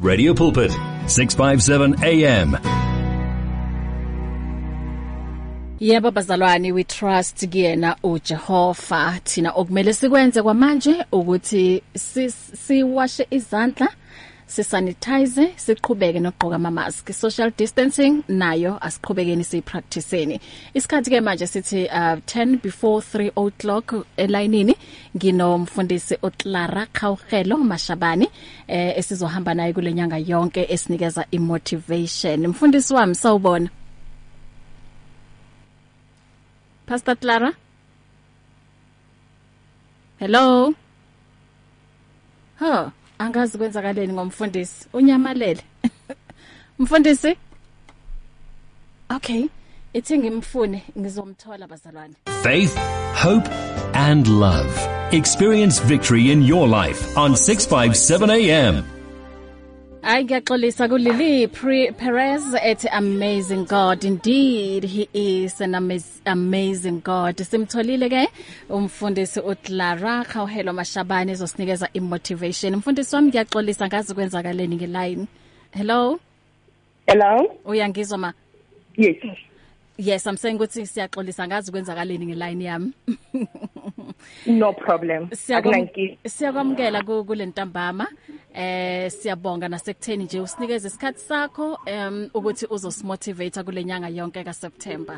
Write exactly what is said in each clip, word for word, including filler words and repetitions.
Radio Pulpit, six fifty-seven A M. Yebo bazalwane, we trust kuyena uJehova. Thina okumele sikwenze kwamanje ukuthi siwashe izandla, sisanitize, siqhubeke nokugqoka ama mask. Social distancing nayo asiqhubekeni siyipracticeeni. Isikhathi ke manje sithi uh, ten before three o'clock elayinini nginomfundisi uClara Khawugelo Mashabane eh esizohamba naye kule nyanga yonke esinikeza imotivation. Mfundisi wami sawubona. Pastor Clara? Hello? Huh, angazi kwenzakaleni ngomfundisi. Unyamalele. Mfundisi? Okay, ithi ngimfune ngizomthola bazalwane. Faith, hope and love. Experience victory in your life on six fifty-seven A M. I ngiyaxolisa kuLili Perez ethi amazing God. Indeed, he is an amaz amazing God. Simtholile ke umfundisi uClara Khawugelo Mashabane ezosinikeza imotivation. Mfundisi wami ngiyaxolisa ngazi kwenzakaleni ngeline. Hello? Hello? Uyangizwa ma? Yes. Yes, I'm saying ukuthi siyaxolisa ngazi kwenzakaleni ngeline yami. No problem. Siyakwamukela kule ntambama. Eh siyabonga nasekutheni nje usinikeze isikhathi sakho um ukuthi uzosimotivate kule nyanga yonke ka September.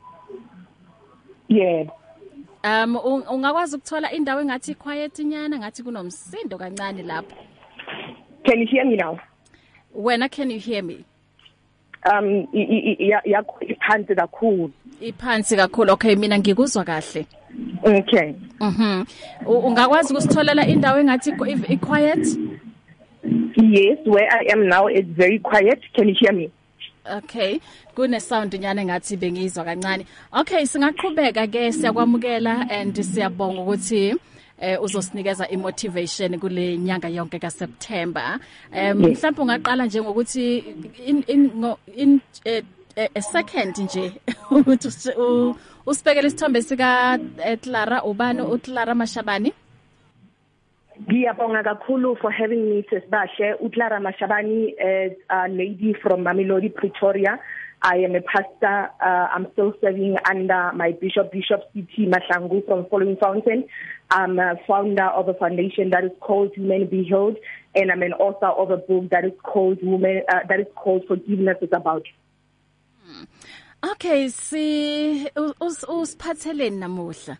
Yeah. Um ungakwazi ukuthola indawo engathi quiet nyana ngathi kunomsindo kancane lapho. Can you hear me now? Wena can you hear me? Um yakho iphansi kakhulu. Iphansi kakhulu. Okay, mina ngikuzwa kahle. Okay. Mhm. Ungakwazi ukusitholela indawo engathi quiet? Yes, where I am now it's very quiet. Can you hear me? Okay, kune sound nyane ngathi bengizwa kancane. Okay, singaqhubeka ke siyakwamukela and siyabonga ukuthi eh uzosinikeza imotivation kule nyanga yonke ka September. Um mhlawumbe ungaqala nje ngokuthi in in in a second nje ukuthi usibekele isithombe sika Clara ubani uClara Mashabane. Ngiyabonga kakhulu for having me sesibashe. uClara Mashabane is a lady from Mamelodi, Pretoria. I am a pastor. Uh, I'm still serving under my bishop, Bishop C T Mahlangu from Following Fountain. I'm a founder of a foundation that is called Women Be Healed, and I'm an author of a book that is called Women uh, that is called Forgiveness is About. Hmm. Okay, si us usiphatheleni namuhla.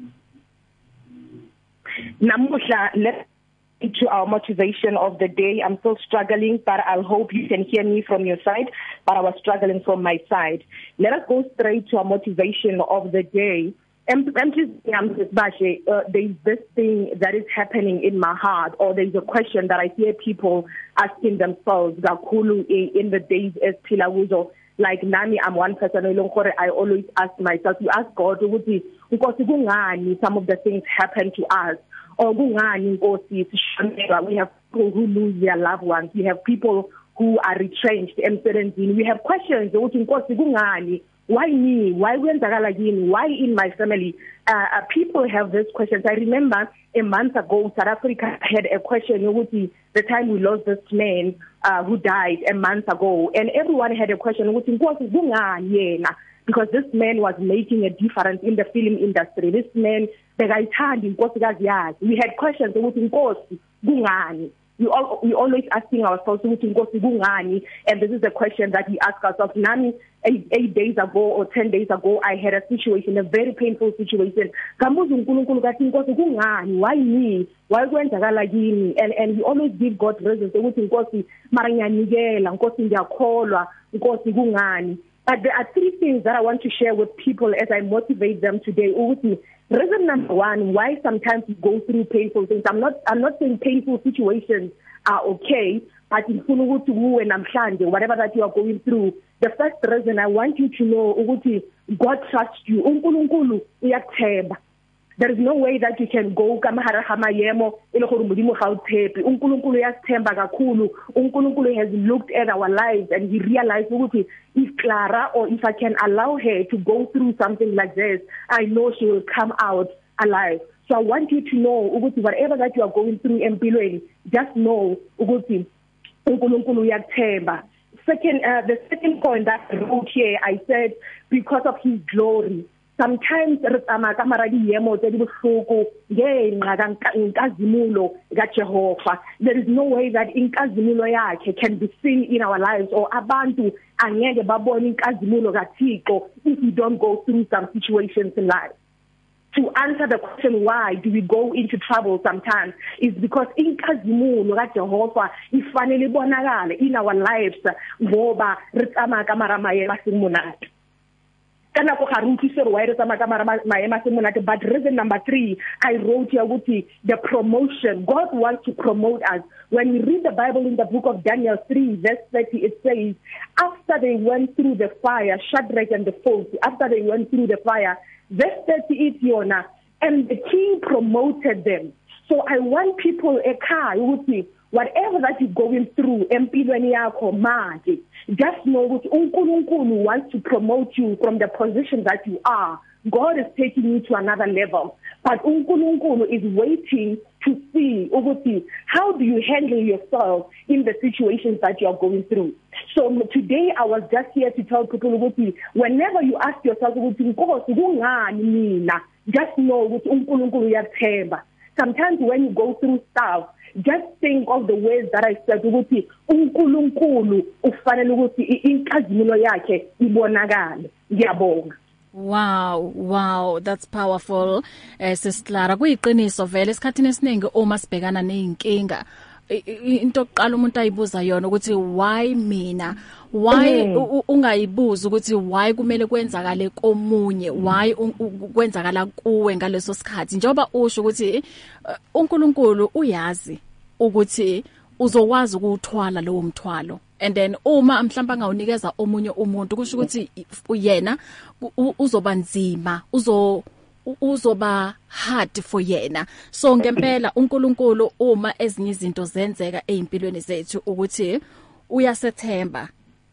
Namuhla, let's get to our motivation of the day. I'm still struggling, but I hope you can hear me from your side, but I was struggling from my side. Let us go straight to our motivation of the day. And uh, there's this thing that is happening in my heart, or there's a question that I hear people asking themselves, in the days as Pilawuzo. Like Nami, I'm one person, I always ask myself, you ask God, because some of the things happen to us. Or we have people who lose their loved ones. We have people who are retrenched and we have questions. Why me? Why Why in my family? Uh, uh, people have these questions. I remember a month ago, South Africa had a question, the time we lost this man uh, who died a month ago. And everyone had a question, because this man was making a difference in the film industry. This man, the guy turned in we had questions, we all we always asking ourselves, and this is the question that we ask ourselves. Nami, eight, eight days ago or ten days ago, I had a situation, a very painful situation. Why me? Why went and and we always give God reasons. But there are three things that I want to share with people as I motivate them today. Reason number one, why sometimes you go through painful things. I'm not I'm not saying painful situations are okay, but in whatever that you are going through, the first reason I want you to know, God trusts you. There is no way that you can go kamahara hamayemo ile gore modimo ga o tshepe unkulunkulu ya tsthemba kakhulu unkulunkulu has looked at our lives and he realized ukuthi if Clara or if I can allow her to go through something like this, I know she will come out alive. So I want you to know ukuthi whatever that you are going through empilweni, just know ukuthi uNkulunkulu uyakuthemba. Second, uh, the second point that I wrote here, I said, because of his glory. Sometimes ama kamara di yemo tse di bohloko ngenqa kankazimulo kaJehova. There is no way that inkazimulo yakhe can be seen in our lives, or abantu angeke babone inkazimulo kaThixo if we don't go through some situations in life. To answer the question, why do we go into trouble sometimes, is because inkazimulo kaJehova ifanele ibonakale in our lives ngoba re tsama kamara maema simonate. Kana go garutise re wa re tsama kamara maema simonate. But reason number three, I wrote here ukuthi the promotion. God wants to promote us. When we read the Bible in the book of Daniel three verse thirty, it says, after they went through the fire, Shadrach and the fourth, after they went through the fire, verse thirty is Yona, and the king promoted them. So I want people ekhaya ukuthi whatever that you're going through empilweni yakho manje, just know ukuthi uNkulunkulu wants to promote you from the position that you are. God is taking you to another level, but uNkulunkulu is waiting to see ukuthi how do you handle yourself in the situations that you are going through. So today I was just here to tell people ukuthi whenever you ask yourself ukuthi Nkosi kungani mina, just know ukuthi uNkulunkulu uyakuthemba. Sometimes when you go through stuff, just think of the ways that I said ukuthi uNkulunkulu ufanele ukuthi inkazimulo yakhe ibonakale. Ngiyabonga. Wow, wow, that's powerful. Eh sisiclara kuyiqiniso vele esikhathini esiningi uma sibhekana nezinkinga into oqala umuntu ayibuza yona ukuthi why mina, why ungayibuza ukuthi why kumele kwenzakale komunye, why kwenzakala kuwe ngaleso sikhathi, njoba usho ukuthi uNkulunkulu uyazi ukuthi uzokwazi ukuthwala lowo mthwalo. And then uma mhlamba ngawunikeza omunye umuntu kusho ukuthi uyena uzoba nzima, uzo uzoba hard for yena. So ngempela uNkulunkulu uma ezinye izinto zenzeka ezimpilweni zethu ukuthi uyasethemba,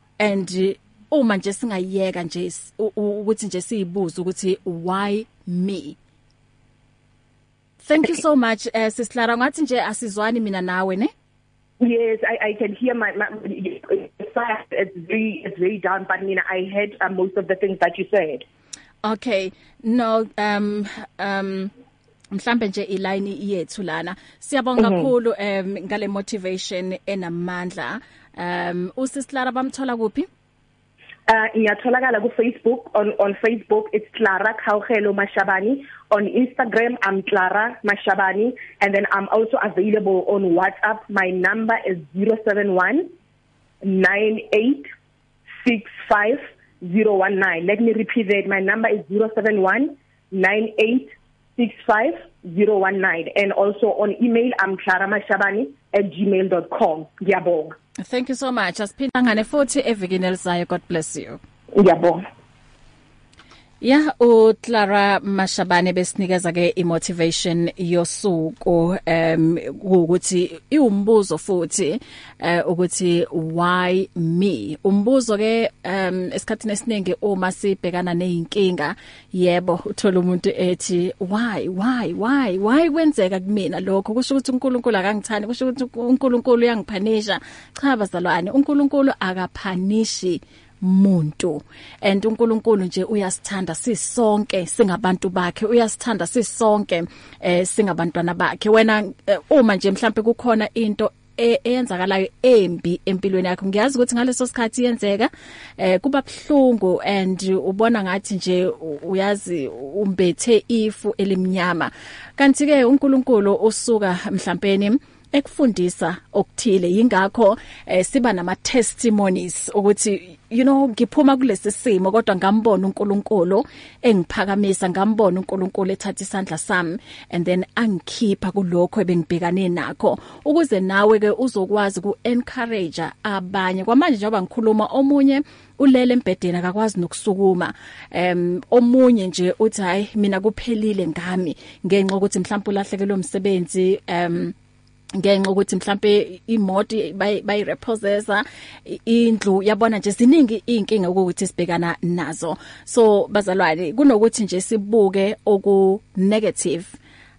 and uma nje singayiyeka nje ukuthi nje siyibuza ukuthi why me. Thank you so much uh, Sis Clara, ngathi nje asizwani mina nawe ne. Yes, I, I can hear my, my it's very it's very down, but I mean I heard uh, most of the things that you said. Okay, no um um mhlambe nje iline yethu lana siyabonga kakhulu um ngale motivation enamandla. Um uSisiclara bamthola kuphi? Uh ngiyatholakala ku Facebook. On on Facebook it's Clara Khawugelo Mashabane. On Instagram I'm Clara Mashabane, and then I'm also available on WhatsApp. My number is zero seven one nine eight six five zero one nine. Let me repeat that. My number is zero seven one nine eight six five zero one nine, and also on email I'm claramashabane at gmail dot com. Ngiyabonga. Thank you so much. Asiphinda ngane futhi evikini elizayo. God bless you. Ngiyabonga. Yeah, uClara Mashabane besinikeza ke imotivation yosuku um ukuthi iwumbuzo futhi uh, ukuthi why me. Umbuzo ke um esikhathini esiningi uma sibhekana nezinkinga, yebo uthola umuntu ethi why why why why kwenzeka kumina lokho, kusho ukuthi uNkulunkulu akangithandi, kusho ukuthi uNkulunkulu uyangiphanisha. Cha bazalwane, uNkulunkulu akaphanishi muntu, and uNkulunkulu nje uyasithanda sisonke singabantu bakhe, uyasithanda sisonke eh singabantwana bakhe. Wena uh, uma nje mhlambe kukhona into eyenzakalayo embi empilweni yakho, ngiyazi ukuthi ngaleso sikhathi yenzeka eh kuba bhlungu, and ubona ngathi nje uyazi umbethe ifu elimnyama, kanti ke uNkulunkulu usuka mhlawumbe ekufundisa okuthile. Yingakho eh, siba nama testimonies ukuthi you know ngiphuma kulesi simo kodwa ngambona uNkulunkulu engiphakamisa, ngambona uNkulunkulu ethatha isandla sami and then angikhipha kulokho ebengibhekane nakho, ukuze nawe ke uzokwazi ku encourage abanye. Kwamanje njengoba ngikhuluma, omunye ulele embedeni akakwazi nokusukuma, em omunye nje uthi hayi mina kuphelile ngami ngenxa ukuthi mhlawumbe ulahlekelwe umsebenzi, em ngenxa ukuthi mhlambe imoto bayi repossessa, indlu, yabona nje ziningi inkinga ukuthi sibhekana nazo. So bazalwane, kunokuthi nje sibuke oku negative,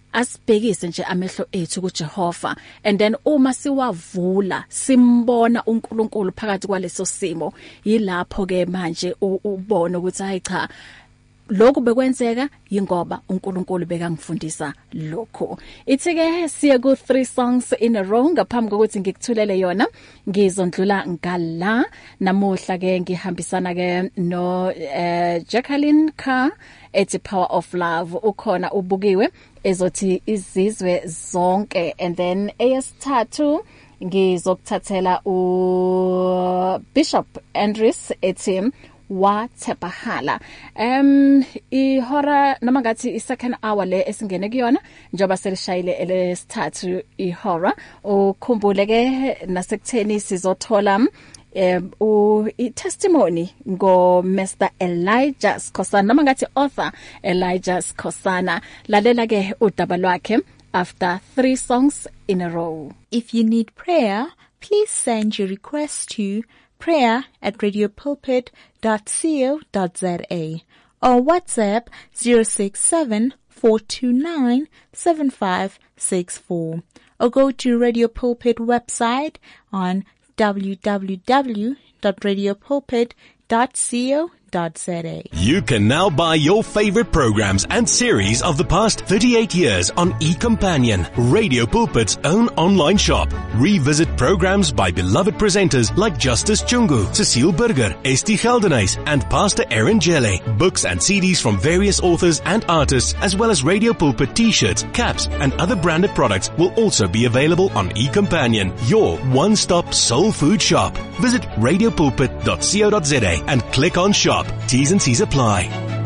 asibhekise nje amehlo ethu kuJehova, and then uma siwavula simbona uNkulunkulu phakathi kwaleso simo, yilapho ke manje ubona ukuthi hayi cha, lokhu bekwenzeka yingoba uNkulunkulu bekangifundisa lokho. Ithi ke siya ku three songs in a row. Ngaphambi kokuthi ngikuthulele yona, ngizondlula ngala namuhla ke ngihambisana ke no uh, Jacqueline Carr ethi Power of Love. Ukhona ubukiwe ezothi izizwe zonke, and then eyesithathu ngizokuthathela u Bishop Andrews ethi wa Tepahala. Um ihora noma ngathi i second hour le esingene kuyona njoba selishayile elesithathu ihora. Ukhumbule ke nasekutheni sizothola um u testimony ngo Mister Elijah Skosana noma ngathi author Elijah Skosana. Lalela ke udaba lwakhe after three songs in a row. If you need prayer, please send your request to prayer at radio pulpit dot co dot za or WhatsApp zero six seven, four two nine, seven five six four, or go to Radio Pulpit website on w w w dot radio pulpit dot co dot za. You can now buy your favorite programs and series of the past thirty-eight years on eCompanion, Radio Pulpit's own online shop. Revisit programs by beloved presenters like Justice Chungu, Cecile Burger, Esti Geldenhuys, and Pastor Aaron Jelle. Books and C Ds from various authors and artists, as well as Radio Pulpit t-shirts, caps, and other branded products will also be available on eCompanion, your one-stop soul food shop. Visit radio pulpit dot co dot za and click on shop. T's and C's apply.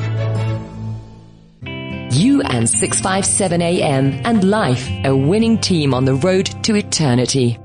You and six fifty-seven A M and life, a winning team on the road to eternity.